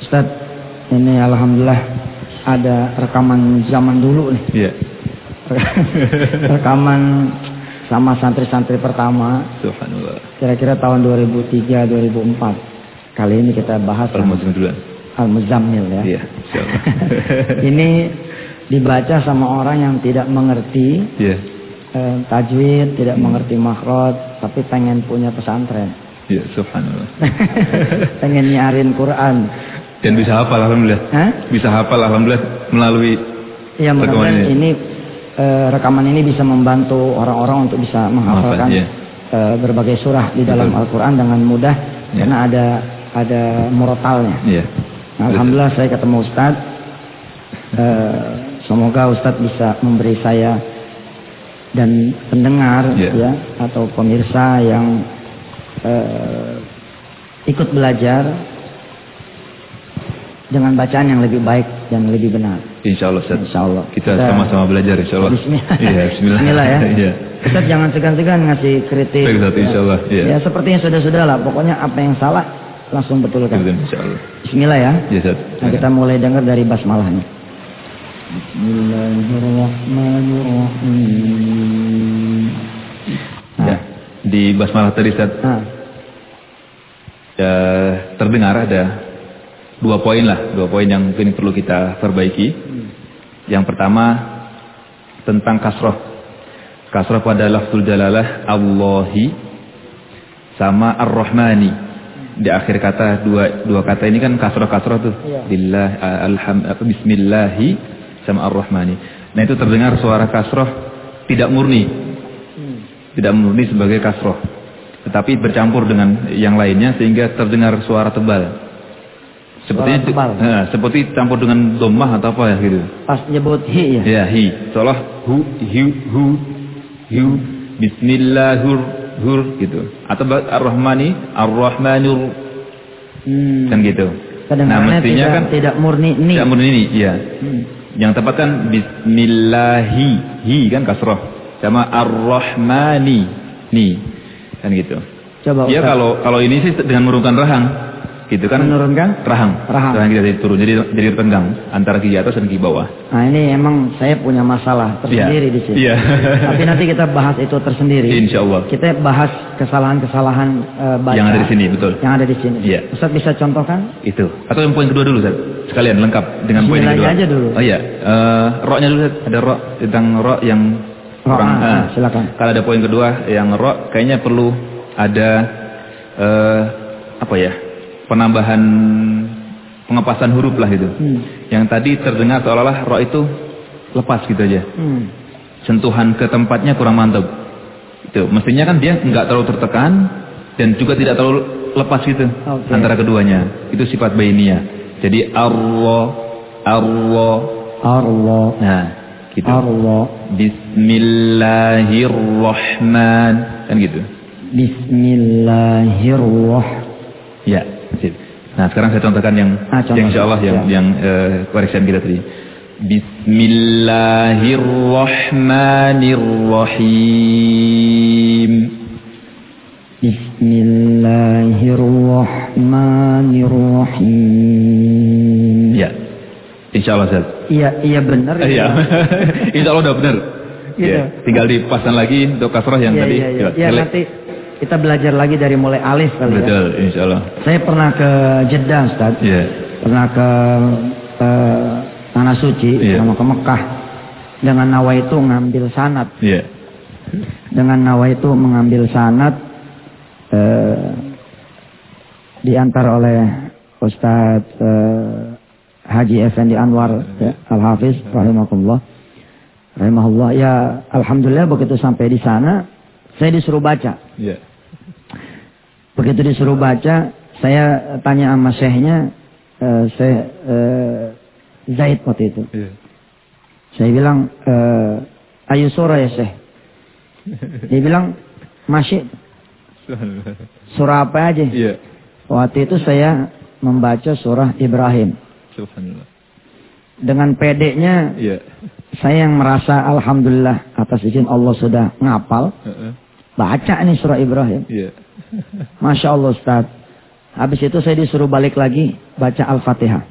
Ustaz, ini alhamdulillah ada rekaman zaman dulu nih. Iya. Rekaman sama santri-santri pertama. Subhanallah. Kira-kira tahun 2003-2004. Kali ini kita bahas Al-Muzammil ya. Iya, insyaallah. Ini dibaca sama orang yang tidak mengerti tajwid, tidak mengerti makhraj, tapi pengen punya pesantren. Iya, subhanallah. Pengen nyarin Quran. Dan bisa hafal alhamdulillah. Bisa hafal alhamdulillah melalui mudah-mudahan ini rekaman ini bisa membantu orang-orang untuk bisa menghafalkan berbagai surah di dalam Al-Quran dengan mudah karena ada murotalnya. Alhamdulillah saya ketemu Ustaz. Semoga Ustaz bisa memberi saya dan pendengar atau pemirsa yang ikut belajar dengan bacaan yang lebih baik dan lebih benar. Insyaallah Ustaz. Insyaallah. Kita sama-sama belajar insyaallah. Bismillah. Iya, bismillah ya. Iya. Ustaz jangan segan-segan ngasih kritik. Baik, insyaallah. Ya seperti yang sudah-sudah lah. Pokoknya apa yang salah langsung betulkan. Insyaallah. Bismillah ya. Iya, Ustaz. Nah, kita mulai dengar dari basmalahnya. Bismillahirrahmanirrahim. Ya, di basmalah tadi Ustaz. Terdengar ada dua poin yang mungkin perlu kita perbaiki. Yang pertama tentang kasroh pada lafzul jalalah Allahi sama Ar-Rahmani. Di akhir kata dua kata ini kan kasroh tuh. Billah bismillahi sama Ar-Rahmani. Nah itu terdengar suara kasroh tidak murni sebagai kasroh, tetapi bercampur dengan yang lainnya sehingga terdengar suara tebal. Seperti campur dengan dhammah atau apa ya gitu. Pas nyebut hi ya. Ya hi. Seolah hu bismillahir gitu. Atau ar-rahmanur kan gitu. Nah mestinya kan tidak murni ni. Tidak murni ni, iya. Yang tepat kan bismillahi, hi kan kasroh. Sama ar-rahmani ni kan gitu. Coba ya kalau ini sih dengan menurunkan rahang. Gitu kan, menurunkan rahang kita turun jadi tegang antara gigi atas dan gigi bawah. Nah ini emang saya punya masalah tersendiri di sini. Tapi nanti kita bahas itu tersendiri. Insyaallah. Kita bahas kesalahan-kesalahan baca yang ada di sini, betul. Yang ada di sini. Ustaz bisa contohkan? Itu. Atau yang poin kedua dulu Ustaz. Sekalian lengkap dengan poin kedua. Aja dulu. Oh iya, ro-nya dulu Ustaz. Ada ro tentang ro yang kurang. Silakan. Kalau ada poin kedua yang ro kayaknya perlu ada penambahan pengepasan huruf lah gitu. Yang tadi terdengar seolah-olah ro itu lepas gitu aja. Sentuhan ke tempatnya kurang mantap. Itu mestinya kan dia enggak terlalu tertekan dan juga tidak terlalu lepas gitu antara keduanya. Itu sifat bainiyah. Jadi Allah. Nah, gitu. Allah. Bismillahirrahman kan gitu. Bismillahirrahmanirrahim. Ya. Nah sekarang saya contohkan yang insyaallah yang koreksian kita tadi. Bismillahirrahmanirrahim. Bismillahirrahmanirrahim. Ya. Insyaallah Ustaz. Iya benar. Iya. Insyaallah udah benar. Ya. Tinggal dipasang lagi untuk kasroh yang tadi. Iya nanti kita belajar lagi dari mulai alif kali. Betul, insyaallah. Saya pernah ke Jeddah, Ustaz. Pernah ke Tanah Suci, sama ke Mekah. Dengan nawaitu ngambil sanad. Dengan nawaitu mengambil sanad diantar oleh Ustaz Haji Effendi Anwar Al-Hafiz rahimahullah. Ya, alhamdulillah begitu sampai di sana saya disuruh baca. Begitu disuruh baca, saya tanya sama syekhnya, Zaid waktu itu. Saya bilang, ayu surah ya syekh? Dia bilang, masih. Surah apa aja? Waktu itu saya membaca surah Ibrahim. Dengan pedenya, saya yang merasa alhamdulillah atas izin Allah sudah ngapal. Baca nih surah Ibrahim. Masya Allah Ustaz. Habis itu saya disuruh balik lagi baca Al-Fatihah.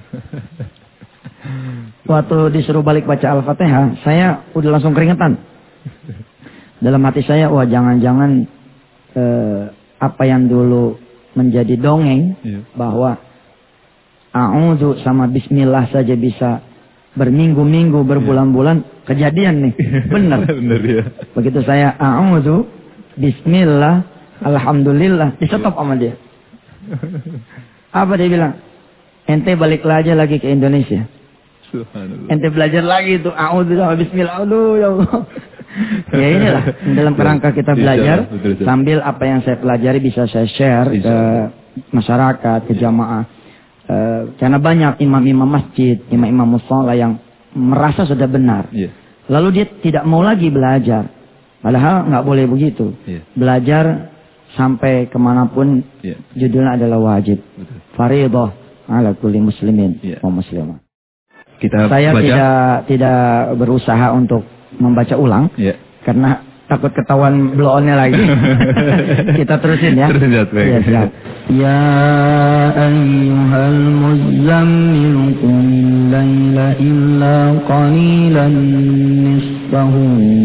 Waktu disuruh balik baca Al-Fatihah, saya udah langsung keringetan. Dalam hati saya, wah jangan-jangan apa yang dulu menjadi dongeng, bahwa a'udzu sama bismillah saja bisa berminggu-minggu, berbulan-bulan, kejadian nih. Benar. Benar ya. Begitu saya a'udzu, bismillah, alhamdulillah, di-stop sama dia. Apa dia bilang? Ente balik aja lagi ke Indonesia. Ente belajar lagi itu a'udzu sama bismillah. Aduh ya Allah. Ya inilah dalam kerangka kita belajar, sambil apa yang saya pelajari bisa saya share ke masyarakat, ke jamaah. Karena banyak imam-imam masjid, imam-imam mushola yang merasa sudah benar. Lalu dia tidak mau lagi belajar. Padahal nggak boleh begitu. Belajar sampai kemanapun judulnya adalah wajib. Fariidhah ala kulli muslimin wa muslimah. Saya tidak berusaha untuk membaca ulang, karena takut ketahuan blow-on-nya lagi. Kita terusin ya. Ya, siap. Ya ayyuhal muzammil qumil laila illa qalilan nisfahu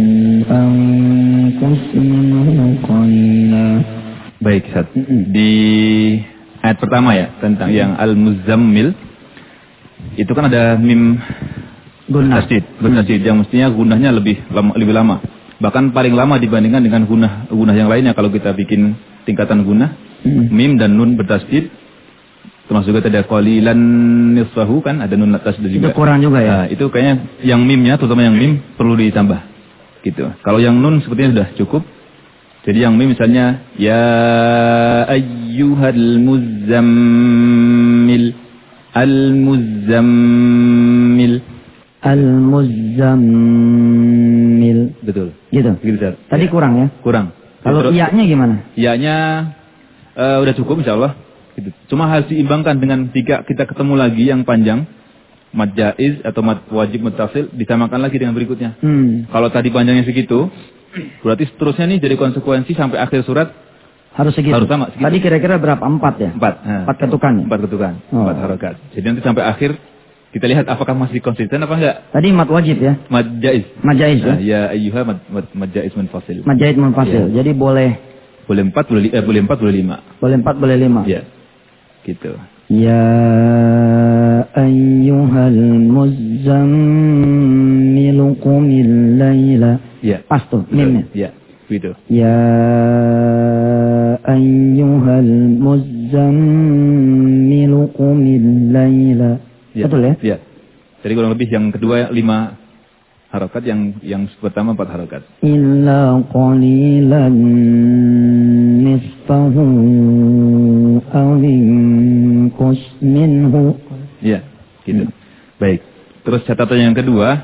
anqus minhu qalila. Baik, Ustaz. Di ayat pertama ya, tentang yang al-muzammil, itu kan ada mim bertasydid, yang mestinya gunahnya lebih lama. Bahkan paling lama dibandingkan dengan gunah yang lainnya. Kalau kita bikin tingkatan gunah, mim dan nun bertasydid, termasuk juga ada qalilan nisfahu kan, ada nun tasydid juga. Itu kurang juga ya. Nah, itu kayaknya yang mimnya, terutama yang mim perlu ditambah. Gitu. Kalau yang nun sepertinya sudah cukup. Jadi yang mim misalnya ya ayyuhal muzammil, al-muzammil. Al-muzammil. Betul. Gitu. Tadi kurang ya? Kurang. Kalau iya-nya gimana? Iya-nya udah cukup insyaallah. Gitu. Cuma harus diimbangkan dengan jika kita ketemu lagi yang panjang, mad jaiz atau mad wajib muttasil, disamakan lagi dengan berikutnya. Kalau tadi panjangnya segitu, berarti seterusnya nih jadi konsekuensi sampai akhir surat harus segitu. Harus sama. Segitu. Tadi kira-kira berapa? 4 ya? 4. 4 ketukan. 4 ketukan. 4 harokat. Jadi nanti sampai akhir kita lihat apakah masih konsisten apa enggak. Tadi mad wajib ya? Mad jaiz. Mad jaiz ya? Ya ayyuha mad jaiz munfasil. Mad jaiz munfasil. Ya. Jadi boleh 4, boleh 5. Boleh 4, boleh 5. Ya. Gitu. Ya ayyuhal muzammil qumil laila. Ya. Pas tuh mimnya. Ya. Gitu. Ya ayyuhal muzammil qumil laila. Ya. Betul ya? Ya. Jadi kurang lebih yang kedua 5 harokat, yang pertama 4 harokat. Illa qalilan nisfahu aw inqus minhu. Ya, gitu. Baik. Terus catatan yang kedua,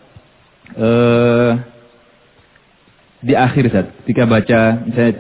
di akhir saat ketika baca misalnya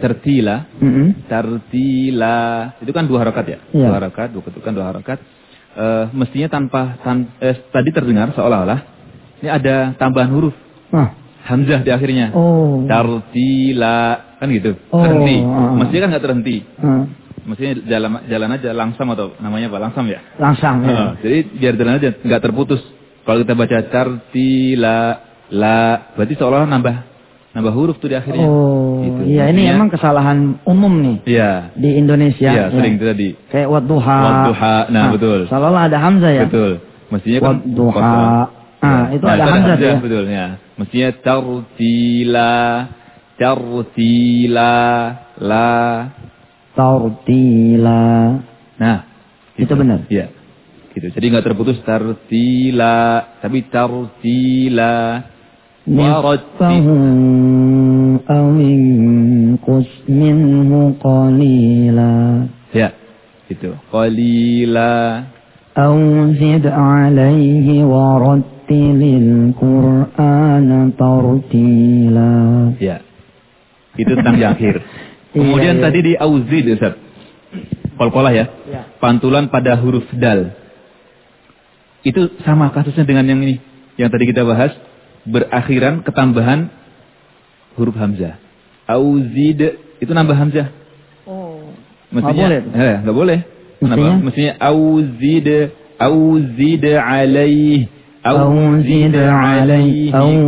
tartila, itu kan 2 harokat ya? 2 harokat, 2 ketukan, 2 harokat. Mestinya tadi terdengar seolah-olah ini ada tambahan huruf. Hamzah di akhirnya. Tartila, kan gitu. Terhenti. Mestinya kan nggak terhenti. Mestinya jalan aja langsam, atau namanya apa? Langsam ya? Langsam ya. Jadi biar jalan aja, nggak terputus. Kalau kita baca tartila, berarti seolah-olah nambah huruf tuh di akhirnya. Gitu. Iya, ini emang kesalahan umum nih. Iya. Di Indonesia. Iya, sering itu tadi. Kayak wadduha. Nah, betul. Seolah-olah ada hamzah ya. Betul. Mestinya kan wadduha. Itu ada hamzah ya. Betul ya. Mestinya tartila, tartila. Nah, gitu. Itu benar. Iya. Gitu. Jadi enggak terputus tartila, tapi tartila. Nisfahu aw inqus minhu qalila. Ya, gitu. Qalila. Aw zid alaihi wa rattilil Qur'ana tartila. Ya. Itu tentang di akhir. Kemudian tadi di auzid, Ustaz. Qalqalah ya. Pantulan pada huruf dal. Itu sama kasusnya dengan yang ini. Yang tadi kita bahas. Berakhiran ketambahan huruf hamzah. Auzid itu nambah hamzah. Mestinya enggak boleh. Kenapa? Mestinya auzid alaih. Auzid alaih.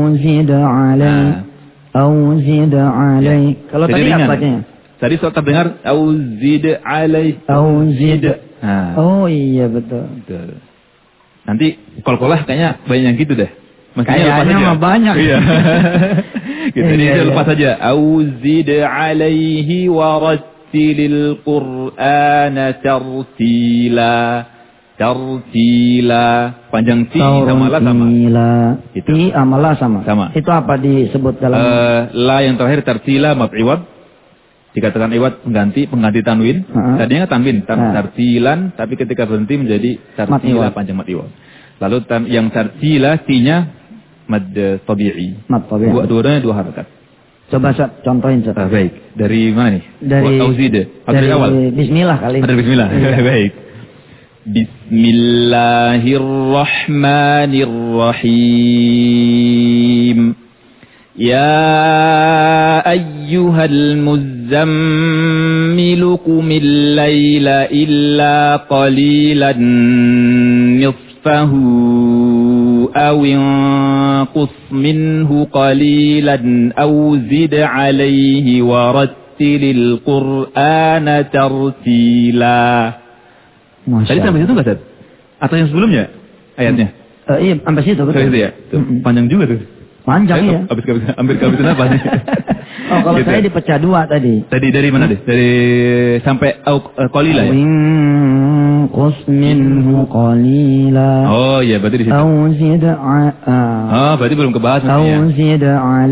Kalau tadi apa bacanya? Tadi suara terdengar auzid alaih. Oh iya betul. Nanti kol-kolah kayaknya banyak yang gitu deh. Kayaknya banyak. Iya. Gitu, jadi lepas saja. Auzid alaihi wa rattilil Qur'ana tartila. Tartila. Panjang ti sama la sama. Itu. Ti sama la sama. Itu apa disebut dalam? La yang terakhir tartila maf'iwad. Dikatakan iwad pengganti tanwin. Tadinya tanwin, tartilan, tapi ketika berhenti menjadi tartila panjang maf'iwad. Lalu yang tartila ti-nya mad tabi'i. Dua-duanya 2 harakat. Coba contohin. Baik. Dari mana nih? Dari awal. Bismillah kali ini. Dari bismillah. Baik. Bismillahirrahmanirrahim. Ya ayyuhal muzammilu qumil laila illa qalilan nisfahu أو انقص منه قليلا أو زد عليه ورتل القرآن ترتيلا. Tadi sampai situ nggak, Tad? Atau yang sebelumnya ayatnya? Iya, sampai situ betul. Sampai situ ya? Panjang juga tuh. Panjang ya. Hampir kehabisan apa nih? Oh, kalau gitu. Saya dipecah 2 tadi. Tadi dari mana deh? Dari sampai qalila ya? Qus minhu qalila. Oh iya, berarti di situ. Berarti belum kebahas Auzid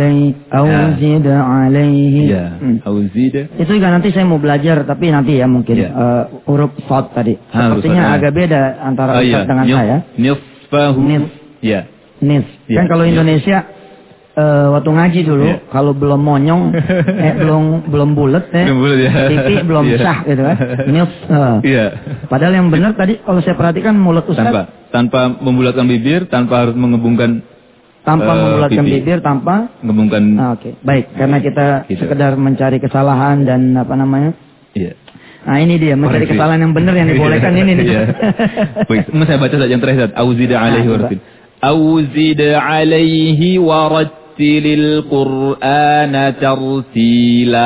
alaihi. Iya, auzid. Itu juga nanti saya mau belajar, tapi nanti ya mungkin huruf shad tadi. Sepertinya agak beda antara Ustaz dengan saya. Nisfahu. Iya. Nis. Kan kalau Indonesia waktu ngaji dulu, kalau belum monyong, belum bulat, pipi belum sah gitu kan. Padahal yang benar tadi kalau saya perhatikan mulut Ustaz tanpa membulatkan bibir, tanpa harus mengebungkan membulatkan bibir, tanpa mengebungkan. Oke. Baik, karena kita sekedar mencari kesalahan dan apa namanya? Iya. Nah ini dia mencari kesalahan yang benar yang dibolehkan ini. Baik, saya baca saja yang terakhir. Auzida alaihi wa rattil. Auzida alaihi wa rattilil Qur'ana tartila.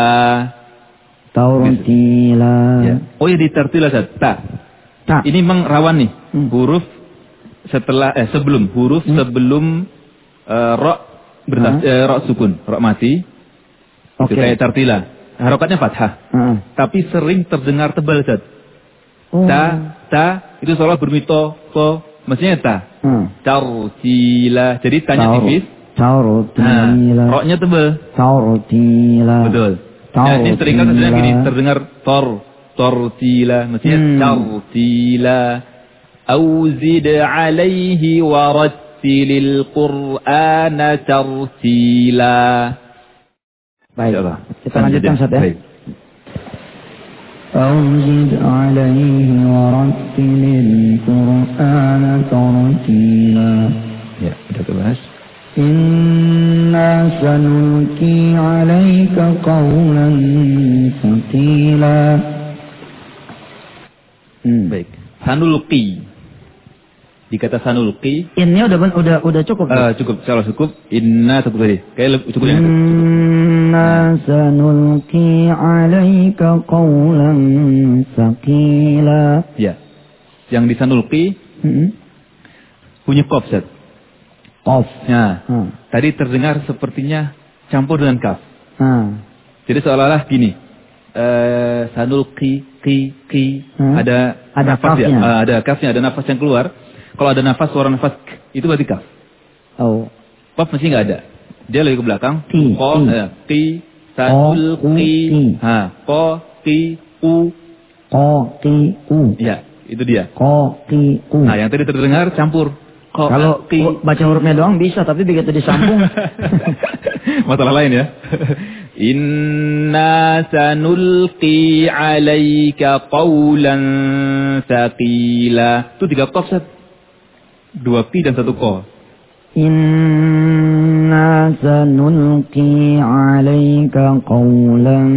Tartila. Oh ya, di tartila ta. Ini memang rawan nih. Huruf sebelum ra ra sukun, ra mati. Itu kayak tartila. Harokatnya fathah. Tapi sering terdengar tebal, Ustaz. Ta itu seolah bermito ko, maksudnya ta. Tartila. Jadi tanya tipis. Tartila. Roknya tebal. Tartila. Betul. Nah, ini sering kan terdengar tartila, maksudnya tartila. Auzid alaihi wa rattilil Qur'ana tartila. Baik, kita lanjutkan Ustaz ya. Auzid alaihi wa rattilil Qur'ana tartila. Ya, udah kebahas. Inna sanulki alaika qawlan thaqila. Baik. Sanulki. Dikata sanulki. Ini udah cukup. Cukup, salah cukup. Inna cukup tadi. Kayak cukup yang itu. Inna sanulki alaika qawlan thaqila. Ya. Yang di sanulki bunyi qaf, Ustaz. Qaf. Nah, tadi terdengar sepertinya campur dengan kaf. Jadi seolah-olah gini. Sanulki ki. Ada nafas ya. Ada kafnya, ada nafas yang keluar. Kalau ada nafas, suara nafas itu berarti kaf. Oh. Kaf mesti nggak ada. Dia lagi ke belakang. Ki. Sanulki. Ko ki u. Ya, itu dia. Ko ki u. Nah, yang tadi terdengar campur. Kalau baca hurufnya doang bisa, tapi begitu disambung. Masalah lain ya. Inna sanulqi alaika qawlan thaqila. Itu 3 qaf, 2 pi dan 1 ko. Inna Inna sanulqi 'alaika qawlan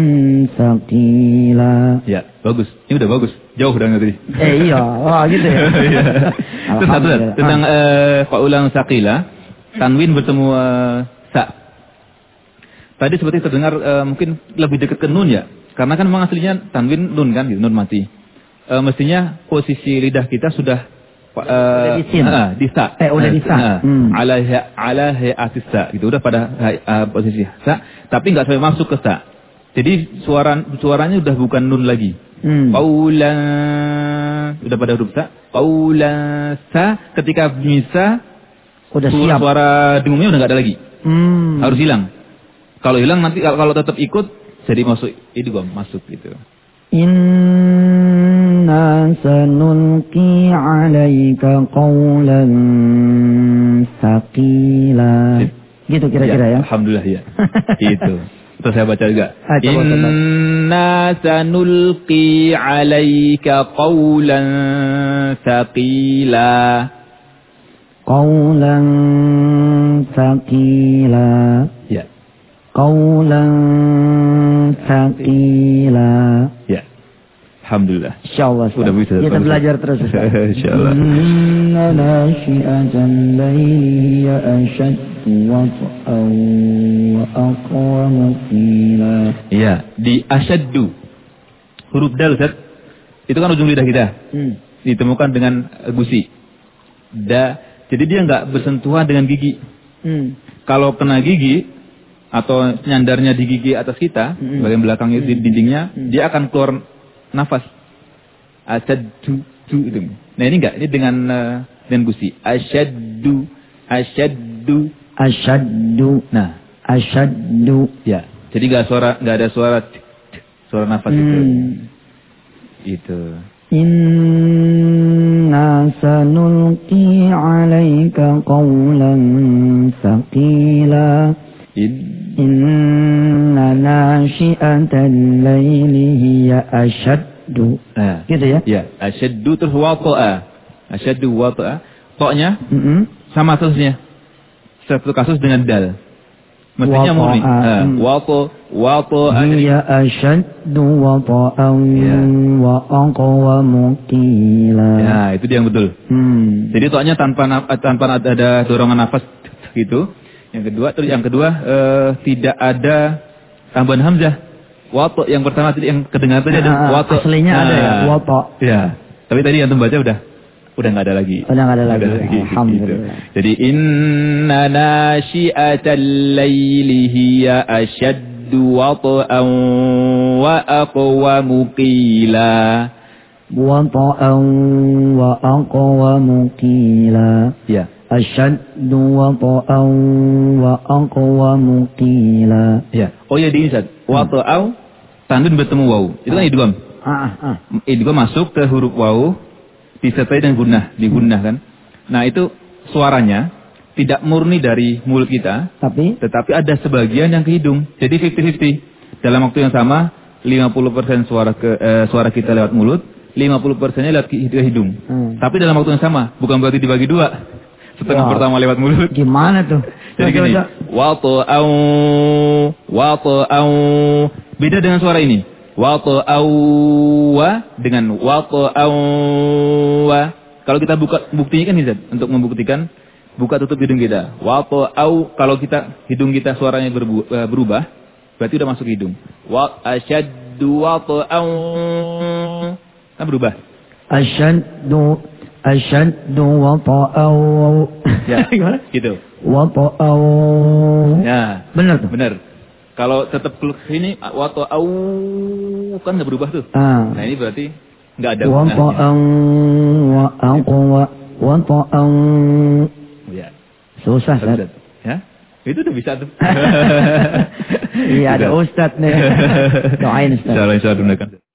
tsaqila. Ya, bagus. Ini udah bagus. Jauh udah ngerti. Iya, wah gitu ya. Terus satu tentang qawlan tsaqila, tanwin bertemu sa. Tadi seperti terdengar mungkin lebih dekat ke nun ya. Karena kan memang aslinya tanwin nun kan, gitu, nun mati. Mestinya posisi lidah kita sudah di sa. Udah di sa. Ala hay'atis sa. Gitu, udah pada posisi sa, tapi enggak sampai masuk ke sa. Jadi suaranya udah bukan nun lagi. Qaulan udah pada huruf sa. Qaulan sa, ketika bisa udah siap. Suara dengungnya udah enggak ada lagi. Harus hilang. Kalau hilang nanti kalau tetap ikut jadi masuk idgham masuk gitu. Inna sanulqi 'alaika qawlan tsaqila. Gitu kira-kira ya. Alhamdulillah ya. Gitu. Terus saya baca juga. Inna sanulqi 'alaika qawlan tsaqila. Qawlan tsaqila. Ya. Qawlan tsaqila. Ya. Alhamdulillah. Insyaallah. Sudah bisa. Kita belajar terus. Insyaallah. Inna nashi'atal layli ya ashaddu wat'an wa aqwamu qila. Iya, di asyaddu. Huruf dal, Ustaz. Itu kan ujung lidah kita. Ditemukan dengan gusi. Jadi dia enggak bersentuhan dengan gigi. Kalau kena gigi atau nyandarnya di gigi atas kita, bagian belakangnya di dindingnya, dia akan keluar nafas. Asyaddu itu. Nah ini enggak, ini dengan gusi. Asyaddu. Nah, asyaddu. Ya. Jadi enggak ada suara nafas itu. Itu. Inna sanulqi 'alaika qawlan tsaqila. Inna nashi'atal layli hiya ashaddu. Gitu ya? Ya, ashaddu terus wata'a. Ashaddu wata'a. Toknya sama kasusnya. Satu kasus dengan dal. Mestinya murni. Wata'a. Hiya ashaddu wata'an wa aqwamu qila. Ya, itu dia yang betul. Jadi toknya tanpa ada dorongan nafas gitu. Yang kedua tidak ada tambahan hamzah. Wato yang pertama tadi yang kedengaran tadi ada wato. Aslinya ada ya, wato. Ya. Tapi tadi yang baca udah enggak ada lagi. Udah enggak ada lagi. Alhamdulillah. Gitu. Jadi inna nashi'atal laili hiya ashaddu wata'an wa aqwamu qila. Wata'an wa aqwamu qila. Ya. Asyaddu wata'an wa aqwamu qila. Ya. Oh ya di Ustaz. Wata'au tanwin bertemu waw. Itu kan idgham. Idgham masuk ke huruf waw disertai dengan gunnah, digunnah kan. Nah, itu suaranya tidak murni dari mulut kita, tetapi ada sebagian yang ke hidung. Jadi 50-50. Dalam waktu yang sama 50% suara kita lewat mulut, 50%-nya lewat ke hidung. Tapi dalam waktu yang sama, bukan berarti dibagi dua. Setengah pertama lewat mulut. Gimana tuh? Jadi gini, wata'au. Beda dengan suara ini. Wata'au dengan wata'au. Kalau kita buktinya kan Ustaz, untuk membuktikan buka tutup hidung kita. Wata'au, kalau hidung kita suaranya berubah, berarti udah masuk hidung. Wa asyaddu wata'au. Kan berubah. Asyaddu wata'aw. Ya, gitu. Wata'aw. Ya, benar tuh. Benar. Kalau tetap keluar sini wata'aw kan enggak berubah tuh. Nah, ini berarti enggak ada wata'aw wa aqwa wata'aw. Ya. Susah kan? Ya. Itu udah bisa tuh. Iya, ada ustaz nih. Doain ustaz. Insyaallah.